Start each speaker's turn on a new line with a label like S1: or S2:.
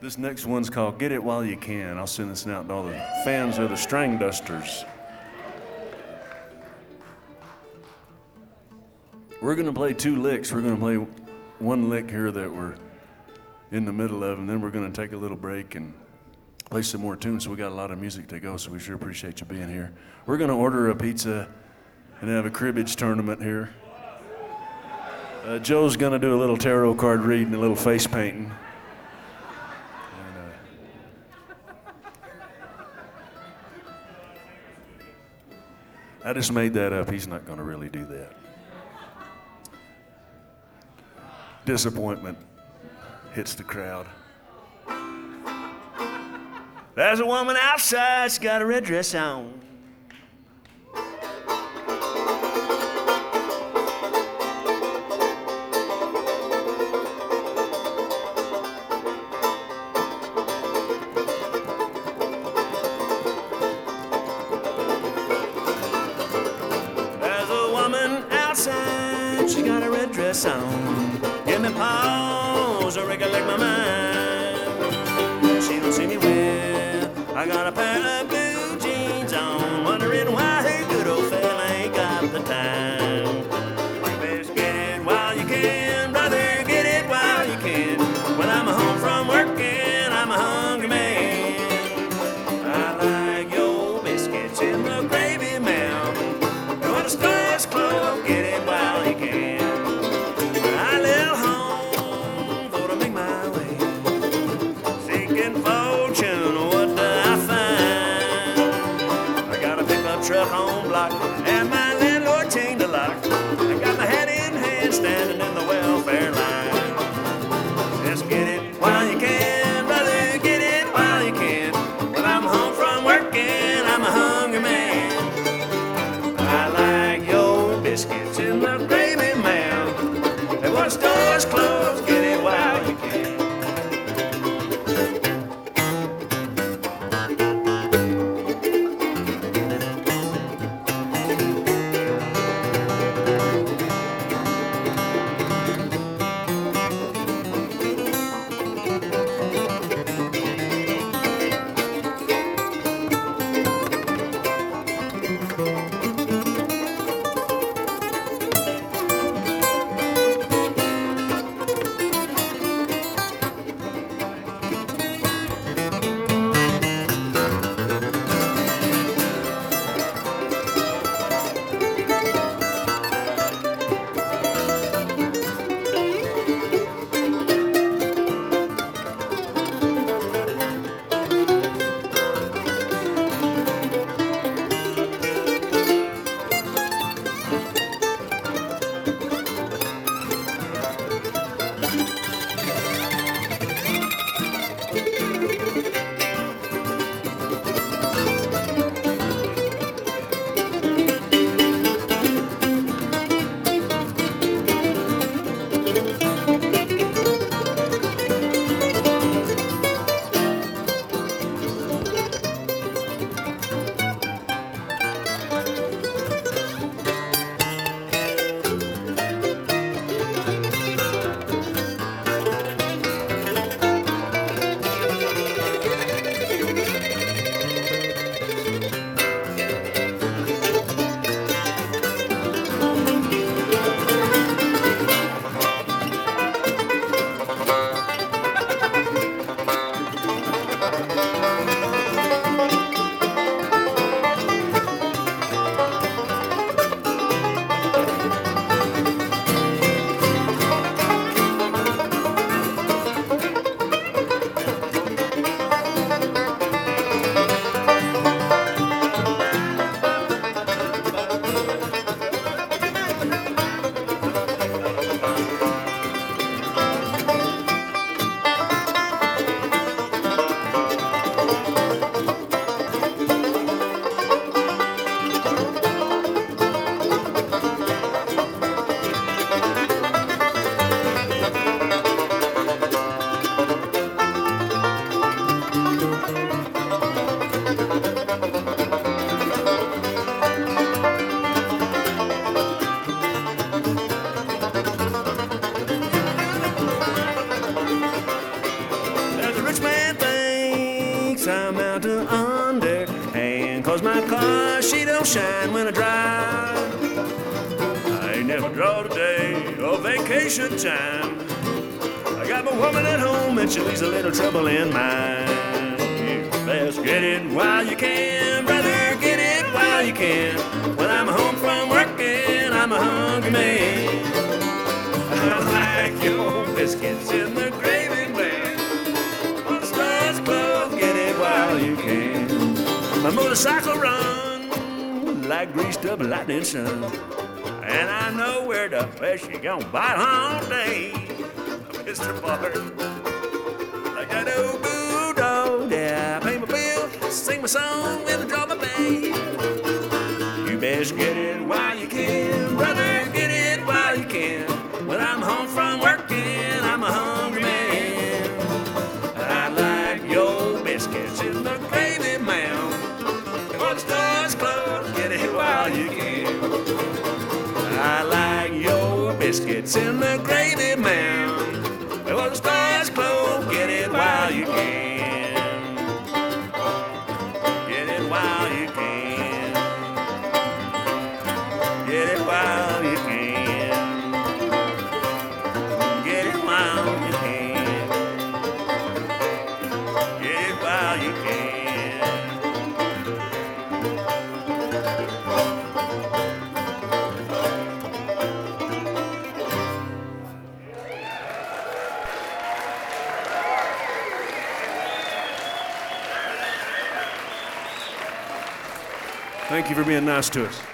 S1: This next one's called Get It While You Can. I'll send this out to all the fans of the String Dusters. We're going to play two licks. We're going to play one lick here that we're in the middle of, and then we're going to take a little break and play some more tunes. So we got a lot of music to go, so we sure appreciate you being here. We're going to order a pizza and have a cribbage tournament here. Joe's going to do a little tarot card reading, a little face painting. I just made that up. He's not going to really do that. Disappointment hits the crowd. There's a woman outside, she's got a red dress on. She got a red dress on. Give me pause, or recollect my mind. She don't see me well. I got a pair of blue jeans on, wondering why her good old fella ain't got the time. You best get it while you can, brother, get it while you can. When I'm home from working, I'm a hungry man. I like your biscuits in the gravy mountain. When the stars close, get it while you can. I left home for to make my way, seeking fortune, what do I find? I got a pickup truck on block, and my landlord chained the lock. I got my hat in hand, standing in the welfare line. Just get it while you can, brother, get it while you can. When I'm home from working, I'm a hungry man. I like your biscuits in the gravy mound. And when stores close, get it while you can. I'm out to underhand, 'cause my car, she don't shine when I drive. I ain't never drawed a day of vacation time. I got my woman at home and she leaves a little trouble in mine. You best get it while you can, brother, get it while you can. When I'm home from working, I'm a hungry man. I like your biscuits in the gravy man. On the stars close, get it while you can. My motorcycle run like greased up lightning sun, and I know where the best you gonna bite all day. Mr. Bart, like I do boo dog, yeah, I pay my bill, sing my song, and I draw my pay. You best get it while you can, brother, get it while you can. When I'm home from working, I'm a hungry man. I like your biscuits in the gravy mound. When the stores close, get it while you can. I like your biscuits in the gravy mound. When the stores close, get it while you can. Get it while you can. Get it while you can. Get it while you can. Get it while you can. Thank you for being nice to us.